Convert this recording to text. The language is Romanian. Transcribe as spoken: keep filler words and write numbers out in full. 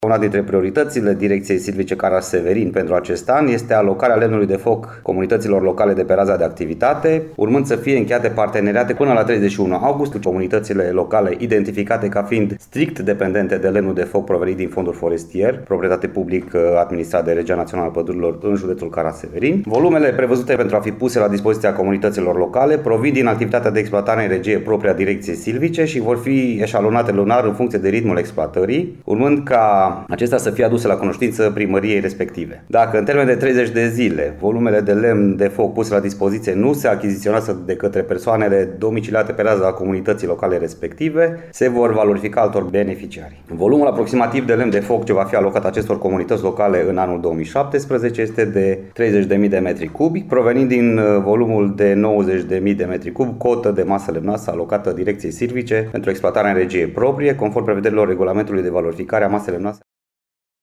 Una dintre prioritățile Direcției Silvice Caras-Severin pentru acest an este alocarea lemnului de foc comunităților locale de pe raza de activitate, urmând să fie încheiate parteneriate până la treizeci și unu august cu comunitățile locale identificate ca fiind strict dependente de lemnul de foc provenit din fondul forestier, proprietate public administrat de Regia Națională a Pădurilor în județul Caras-Severin. Volumele prevăzute pentru a fi puse la dispoziția comunităților locale provin din activitatea de exploatare în regie proprie a Direcției Silvice și vor fi eșalonate lunar în funcție de ritmul exploatării, urmând ca acestea să fie aduse la cunoștință primăriei respective. Dacă în termen de treizeci de zile volumele de lemn de foc puse la dispoziție nu se achiziționează de către persoanele domiciliate pe raza comunității locale respective, se vor valorifica altor beneficiari. Volumul aproximativ de lemn de foc ce va fi alocat acestor comunități locale în anul două mii șaptesprezece este de treizeci de mii de metri cubi, provenind din volumul de nouăzeci de mii de metri cubi, cotă de masă lemnoasă alocată Direcției Silvice pentru exploatarea în regie proprie, conform prevederilor regulamentului de valorificare a masei lemnoase.